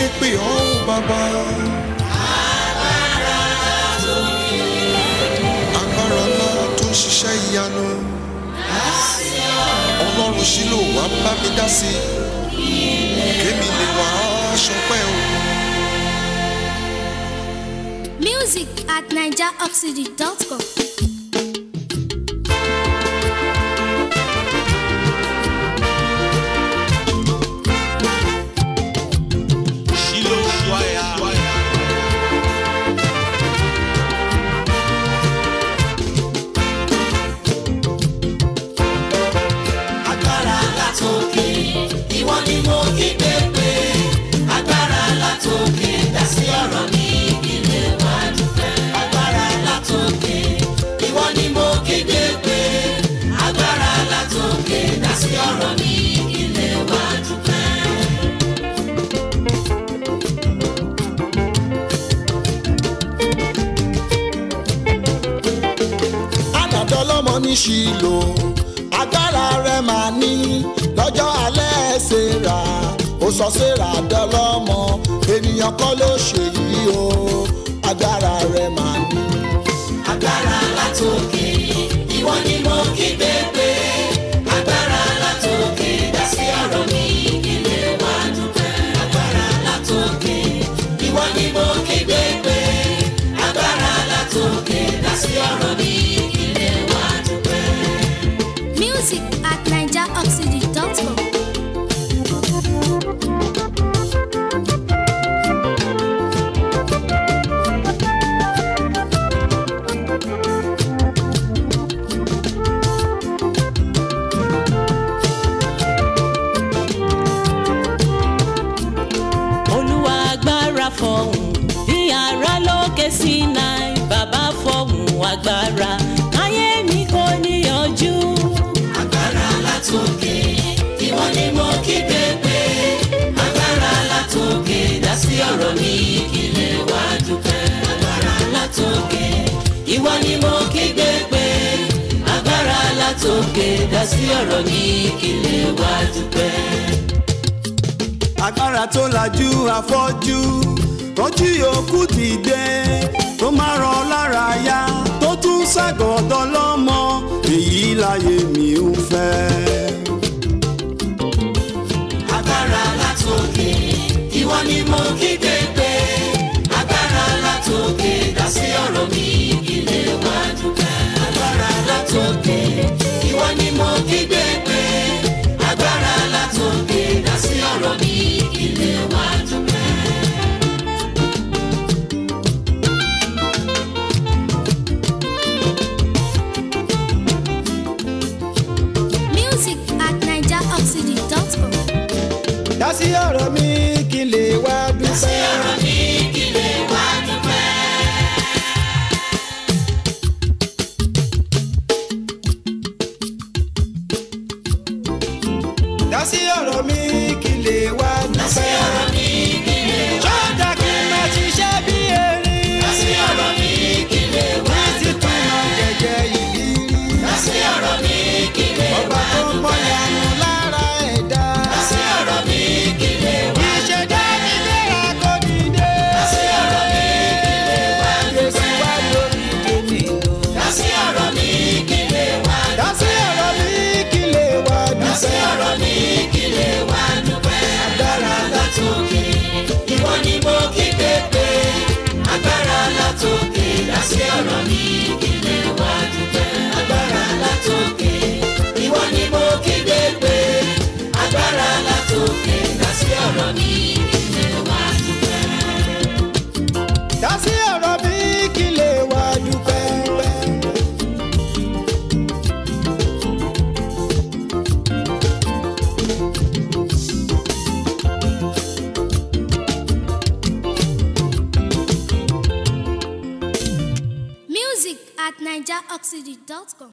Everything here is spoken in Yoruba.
pè ọ́ bàbá. Agbára ńlá tó ń ṣiṣẹ́ ìyanu. Ọlọ́run Ṣílò wá bá mi dá sí i. Kémi lè wá ṣọpẹ́ o. Music at NigerOxygen.com. Ní Ṣílò agbára rẹ̀ máa ní lọ́jọ́ alẹ́ Séra ó sọ Séra dọlọ́mọ ènìyàn kọ́ ló ṣe yìí o agbára rẹ̀ máa ní. Agbára látòkè ìwọ ni mo kígbe pé agbára látòkè dá sí ọ̀rọ̀ mi kí lè wá dúpẹ́. Agbára látòkè ìwọ ni mo kígbe pé agbára látòkè dá sí ọ̀rọ̀ mi. Music at NigerOxygen.com. Olúwa agbára fọ̀hùn bí ara lókè Sínáì, bàbá fọ̀hùn agbára káyé mi kò níyànjú. Látòkè ìwọ ni mo kígbe pé agbára látòkè dá sí ọ̀rọ̀ mi kí lè wá dúpẹ́. Agbára látòkè ìwọ ni mo kígbe pé agbára látòkè dá sí ọ̀rọ̀ mi kí lè wá dúpẹ́. Agbára tó lajú afọ́jú tó jí òkú dìde tó máa rọ̀ lára yá tó tún ṣàgọ́dọ̀ lọ́mọ èyí láyé mi ń fẹ́. Agbára látòkè ìwọ ni mo kígbe pé agbára látòkè dá sí ọ̀rọ̀ mi kí lè wá dúpẹ́. Agbára látòkè ìwọ ni mo kígbe pé agbára látòkè dá sí ọ̀rọ̀ mi kí lè wá dúpẹ́. Music at NigerOxygen.com. Dá sí ọ̀rọ̀ mi kí lè wá dúpẹ́. Dá sí ọ̀rọ̀ mi kí lè wá dúpẹ́. Dá sí ọ̀rọ̀ mi kí lè wá dúpẹ́. Dá sí ọ̀rọ̀ mi kí lè wá dúpẹ́. Ṣọ́jà kí n máa ṣiṣẹ́ bí erin. Dá sí ọ̀rọ̀ mi kí lè wá dúpẹ́. Ní títún máa jẹjẹ ìrírí. Dá sí ọ̀rọ̀ mi kí lè wá dúpẹ́. Ọba tó ń pọ̀ yanu lára ẹ̀dá. Dá sí ọ̀rọ̀ mi kí lè wá dúpẹ́. Ìṣẹ̀dá mi léra kò dìde. Dá sí ọ̀rọ̀ mi kí lè wá dúpẹ́. Jésù wá lórí tèmi lò. Dá sí ọ̀rọ̀ mi kí lè wá dúpẹ́. Dá sí ọ̀rọ̀ mi kí lè wá Dá sí dúpẹ́. ọ̀rọ̀ mi kí lè wá dúpẹ́. Agbára látòkè ìwọ ni mo kígbe pé agbára látòkè dá sí ọ̀rọ̀ mi kí lè wá dúpẹ́. Agbára látòkè ìwọ ni mo kígbe pé agbára látòkè dá sí ọ̀rọ̀ mi kí lè wá dúpẹ́. Dá sí ọ̀rọ̀ mi kí lè wá dúpẹ́. Music at NigerOxygen.com.